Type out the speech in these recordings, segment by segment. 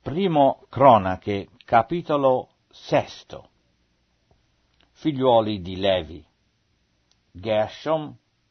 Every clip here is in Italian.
Primo Cronache, capitolo 6. Figliuoli di Levi: Gershom,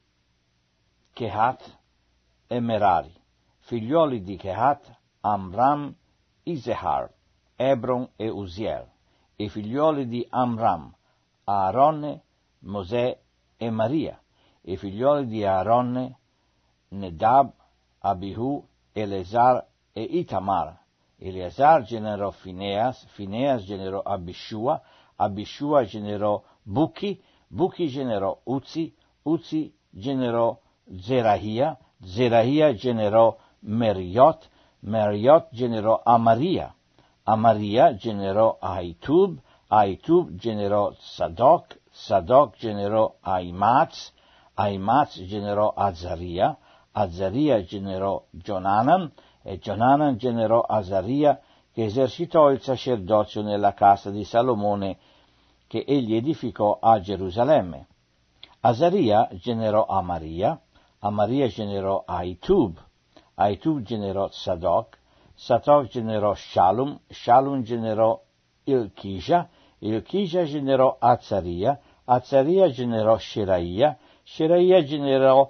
Kehat e Merari. Figliuoli di Kehat: Amram, Isehar, Hebron e Uziel. E figliuoli di Amram: Aaronne, Mosè e Maria. E figliuoli di Aaronne: Nedab, Abihu, Eleazar e Itamar. Eleazar generò Fineas, Fineas generò Abishua, Abishua generò Buchi, Buchi generò Uzi, Uzi generò Zerahia, Zerahia generò Meriot, Meriot generò Amaria, Amaria generò Ahitub, Ahitub generò Sadok, Sadok generò Aimaz, Aimaz generò Azaria, Azaria generò Jonanan, e Jonanan generò Azaria, che esercitò il sacerdozio nella casa di Salomone, che egli edificò a Gerusalemme. Azaria generò Amaria, Amaria generò Ahitub, Ahitub generò Sadok, Sadok generò Shalum, Shalum generò Ilchija, Ilchija generò Azaria, Azaria generò Sheraia, Sheraia generò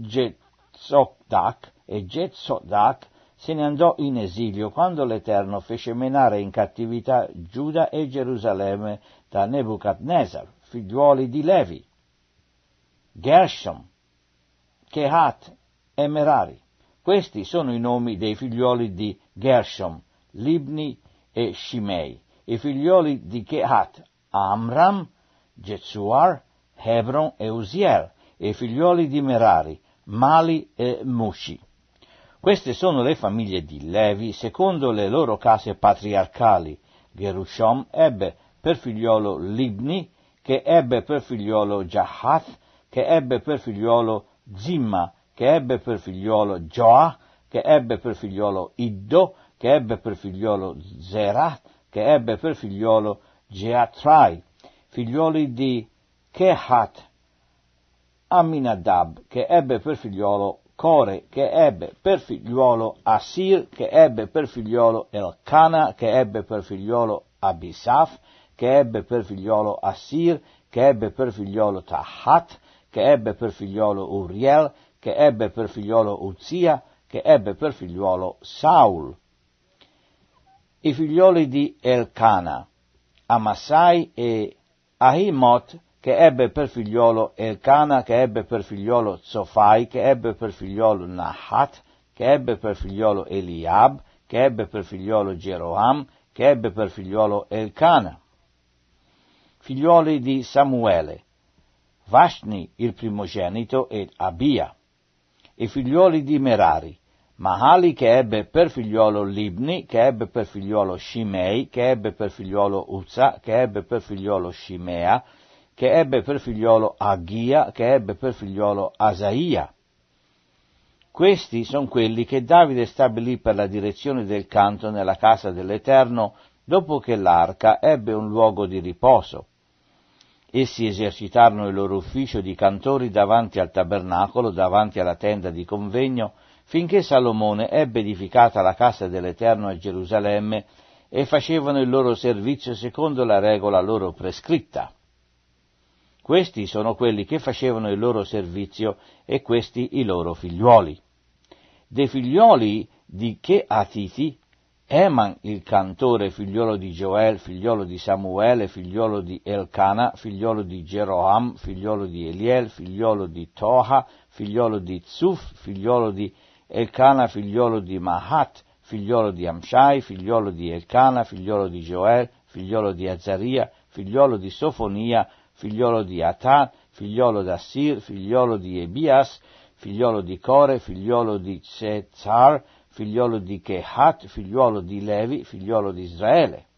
Jetzodak, e Jetzodak se ne andò in esilio quando l'Eterno fece menare in cattività Giuda e Gerusalemme da Nebuchadnezzar. Figliuoli di Levi: Gershom, Kehat e Merari. Questi sono i nomi dei figliuoli di Gershom: Libni e Shimei. I figliuoli di Kehat: Amram, Jetsuar, Hebron e Uziel. E i figliuoli di Merari: Mali e Mushi. Queste sono le famiglie di Levi secondo le loro case patriarcali. Gerushom ebbe per figliolo Libni, che ebbe per figliolo Jahath, che ebbe per figliolo Zimma, che ebbe per figliolo Joah, che ebbe per figliolo Iddo, che ebbe per figliolo Zerah, che ebbe per figliolo Jeatrai. Figlioli di Kehat: Aminadab, che ebbe per figliolo Core, che ebbe per figliuolo Assir, che ebbe per figliolo Elcana, che ebbe per figliolo Abisaf, che ebbe per figliolo Assir, che ebbe per figliolo Tahat, che ebbe per figliolo Uriel, che ebbe per figliolo Uzia, che ebbe per figliuolo Saul. I figlioli di Elcana: Amassai e Ahimot, che ebbe per figliolo Elcana, che ebbe per figliolo Zofai, che ebbe per figliolo Nahat, che ebbe per figliolo Eliab, che ebbe per figliolo Geroham, che ebbe per figliolo Elcana. Figlioli di Samuele: Vashni il primogenito ed Abia. E figlioli di Merari: Mahali, che ebbe per figliolo Libni, che ebbe per figliolo Shimei, che ebbe per figliolo Uzza, che ebbe per figliolo Shimea, che ebbe per figliolo Aghia, che ebbe per figliolo Asaia. Questi sono quelli che Davide stabilì per la direzione del canto nella casa dell'Eterno, dopo che l'arca ebbe un luogo di riposo. Essi esercitarono il loro ufficio di cantori davanti al tabernacolo, davanti alla tenda di convegno, finché Salomone ebbe edificata la casa dell'Eterno a Gerusalemme, e facevano il loro servizio secondo la regola loro prescritta. Questi sono quelli che facevano il loro servizio, e questi i loro figliuoli. Dei figliuoli di Cheatiti: Eman il cantore, figliuolo di Joel, figliuolo di Samuele, figliuolo di Elcana, figliuolo di Geroham, figliuolo di Eliel, figliuolo di Toha, figliuolo di Zuf, figliuolo di Elcana, figliuolo di Mahat, figliuolo di Amshai, figliuolo di Elcana, figliuolo di Joel, figliuolo di Azaria, figliuolo di Sofonia, figliuolo di Atan, figliuolo di Assir, figliuolo di Ebias, figliuolo di Core, figliuolo di Cezar, figliuolo di Kehat, figliuolo di Levi, figliuolo di Israele.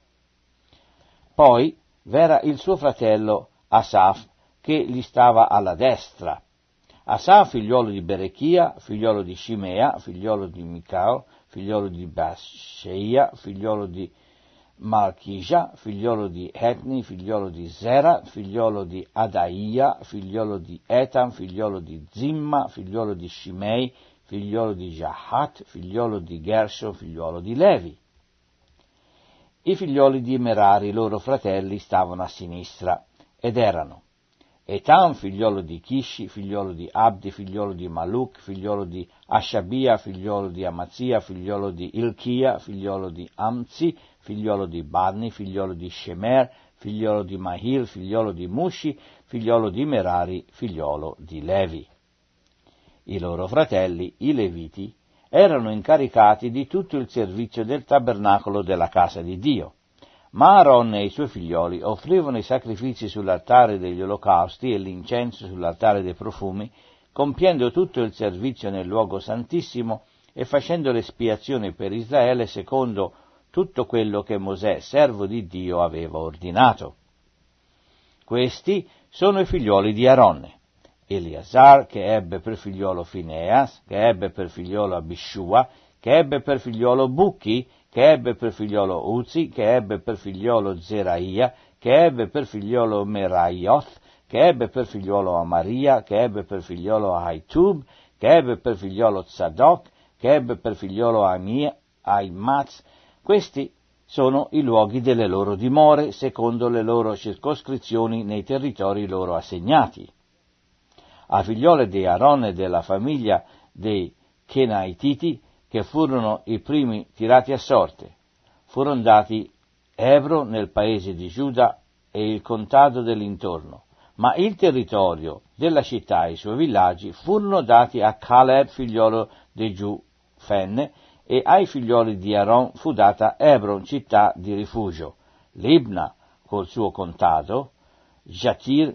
Poi v'era il suo fratello Asaf, che gli stava alla destra. Asaf, figliuolo di Berechia, figliuolo di Shimea, figliuolo di Micao, figliuolo di Basceia, figliuolo di Malchija, figliuolo di Etni, figliuolo di Zera, figliuolo di Adaia, figliuolo di Etam, figliuolo di Zimma, figliuolo di Shimei, figliuolo di Jahat, figliuolo di Gershom, figliuolo di Levi. I figlioli di Merari, loro fratelli, stavano a sinistra, ed erano Etam, figliolo di Chishi, figliolo di Abdi, figliolo di Maluk, figliolo di Ashabia, figliolo di Amazia, figliolo di Ilchia, figliolo di Amzi, figliolo di Badni, figliolo di Shemer, figliolo di Mahil, figliolo di Mushi, figliolo di Merari, figliolo di Levi. I loro fratelli, i Leviti, erano incaricati di tutto il servizio del tabernacolo della casa di Dio. Ma Aaron e i suoi figlioli offrivano i sacrifici sull'altare degli olocausti e l'incenso sull'altare dei profumi, compiendo tutto il servizio nel luogo santissimo e facendo l'espiazione per Israele secondo tutto quello che Mosè, servo di Dio, aveva ordinato. Questi sono i figlioli di Aaron: Eleazar, che ebbe per figliolo Fineas, che ebbe per figliolo Abishua, che ebbe per figliolo Bucchi, che ebbe per figliolo Uzi, che ebbe per figliolo Zeraia, che ebbe per figliolo Meraioth, che ebbe per figliolo Amaria, che ebbe per figliolo Ahitub, che ebbe per figliolo Zadok, che ebbe per figliolo Aimaz. Questi sono i luoghi delle loro dimore, secondo le loro circoscrizioni nei territori loro assegnati. A figliole di Aaron e della famiglia dei Kenaititi, che furono i primi tirati a sorte, furono dati Ebro nel paese di Giuda e il contado dell'intorno, ma il territorio della città e i suoi villaggi furono dati a Caleb, figliolo di Giufenne, e ai figlioli di Aaron fu data Ebron, città di rifugio, Libna col suo contado, Jatir,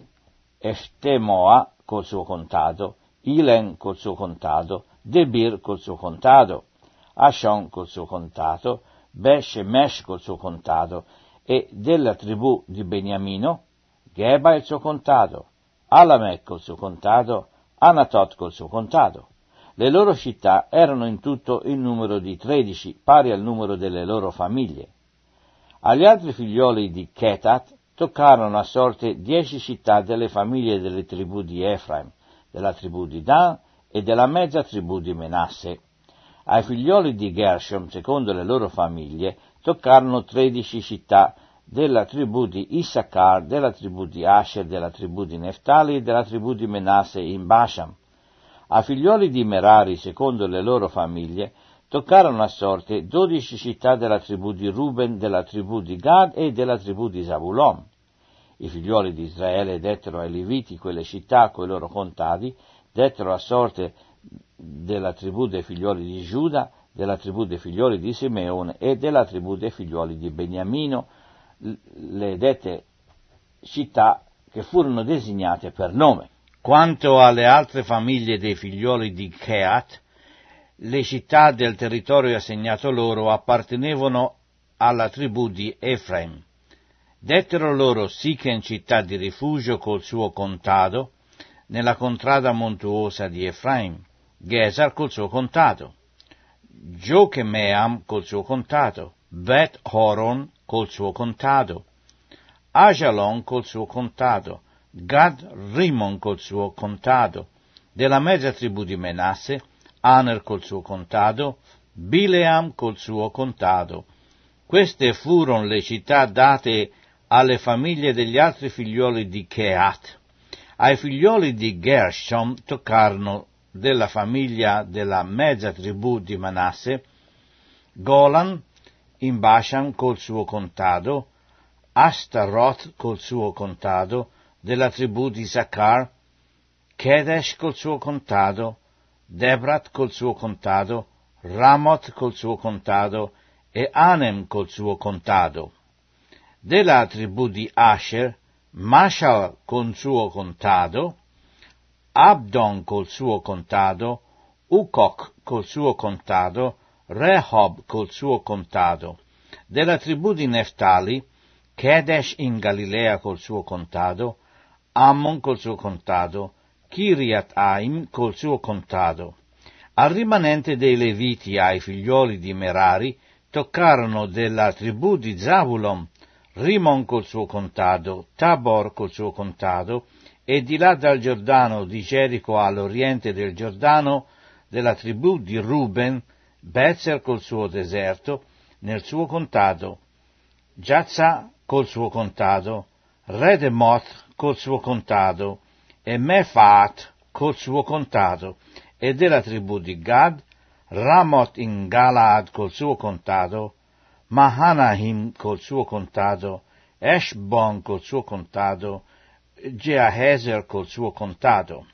Eshtemoa col suo contado, Ilen col suo contado, Debir col suo contado, Ashon col suo contado, Be-Shemesh col suo contado, e della tribù di Beniamino, Geba il suo contado, Alamec col suo contado, Anatot col suo contado. Le loro città erano in tutto in numero di 13, pari al numero delle loro famiglie. Agli altri figlioli di Ketat toccarono a sorte 10 città delle famiglie delle tribù di Efraim, della tribù di Dan e della mezza tribù di Menasse. Ai figlioli di Gershom, secondo le loro famiglie, toccarono 13 città della tribù di Issachar, della tribù di Asher, della tribù di Neftali e della tribù di Menasse in Basham. Ai figlioli di Merari, secondo le loro famiglie, toccarono a sorte 12 città della tribù di Ruben, della tribù di Gad e della tribù di Zabulon. I figlioli di Israele dettero ai Leviti quelle città coi loro contadi, dettero a sorte della tribù dei figlioli di Giuda, della tribù dei figlioli di Simeone e della tribù dei figlioli di Beniamino, le dette città che furono designate per nome. Quanto alle altre famiglie dei figlioli di Keat, le città del territorio assegnato loro appartenevano alla tribù di Efraim. Dettero loro Sichem città di rifugio col suo contado, nella contrada montuosa di Efraim, Gesar col suo contado, Giochemeam col suo contado, Bet Horon col suo contado, Ajalon col suo contado, Gad Rimon col suo contado, della mezza tribù di Menasse, Aner col suo contado, Bileam col suo contado. Queste furono le città date alle famiglie degli altri figlioli di Keat. Ai figlioli di Gershom toccarono della famiglia della mezza tribù di Manasse, Golan in Bashan col suo contado, Ashtaroth col suo contado, della tribù di Isachar, Kedesh col suo contado, Debrat col suo contado, Ramoth col suo contado e Anem col suo contado. Della tribù di Asher, Mashal col suo contado, Abdon col suo contado, Ukok col suo contado, Rehob col suo contado. Della tribù di Neftali, Kedesh in Galilea col suo contado, Ammon col suo contado, Kiriat Aim col suo contado. Al rimanente dei Leviti, ai figlioli di Merari, toccarono della tribù di Zabulon, Rimon col suo contado, Tabor col suo contado, e di là dal Giordano di Gerico all'oriente del Giordano, della tribù di Ruben, Bezer col suo deserto, nel suo contado, Jazza col suo contado, Redemoth col suo contado, e Mefaat col suo contado, e della tribù di Gad, Ramoth in Galaad col suo contado, Mahanahim col suo contado, Eshbon col suo contado, Geahezer col suo contado.